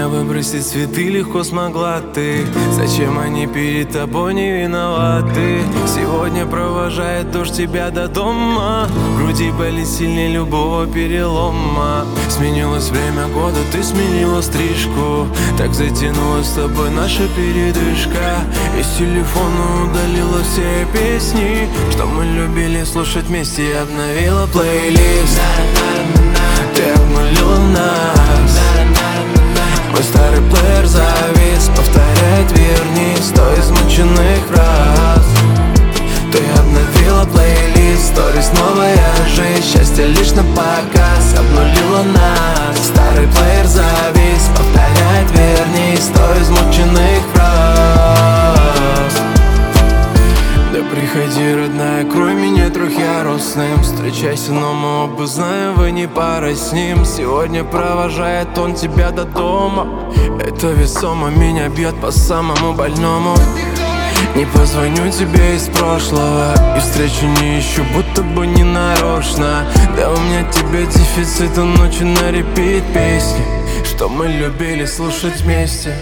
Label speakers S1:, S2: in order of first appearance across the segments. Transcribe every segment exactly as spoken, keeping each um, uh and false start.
S1: меня выбросить цветы легко смогла ты. Зачем они перед тобой не виноваты? Сегодня провожает дождь тебя до дома. В груди болит сильнее любого перелома. Сменилось время года, ты сменила стрижку. Так затянулась с тобой наша передышка. Из телефона удалила все песни, что мы любили слушать вместе, и обновила плейлист. Ты обнулила нас. Мой старый плеер завис, повторяет верни сто измученных фраз. Ты обновила плейлист, сторис, новая жизнь. Счастье лишь на показ, обнулила нас. Старый плеер завис, повторяет верни сто измученных фраз. Да приходи, родная, крой меня трехъярусным. Встречайся, но мы оба знаем, вы не пара с ним. Сегодня провожает он тебя до дома. Это весомо меня бьет по самому больному. Не позвоню тебе из прошлого, и встречу не ищу, будто бы не нарочно. Да у меня тебе дефицит, а ночью на репит песни, что мы любили слушать вместе.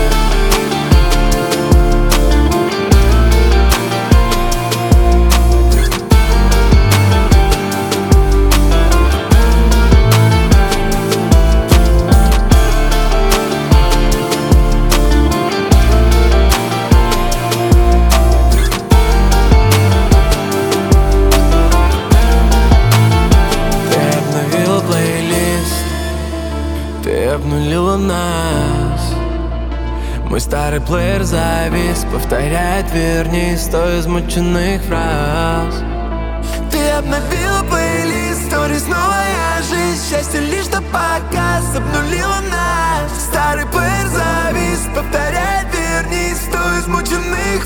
S1: Ты обнулила нас. Мой старый плеер завис, повторяет верни сто измученных фраз.
S2: Ты обновила плейлист, сторис, новая жизнь. Счастье лишь на показ, обнулила нас. Старый плеер завис, повторяет верни сто измученных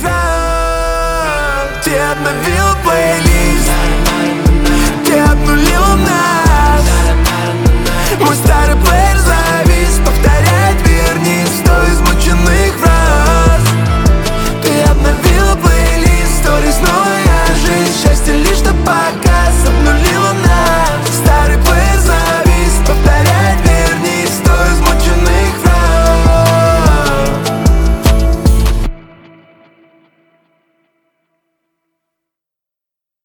S2: фраз. Ты обновила плейлист, ты обнулила нас.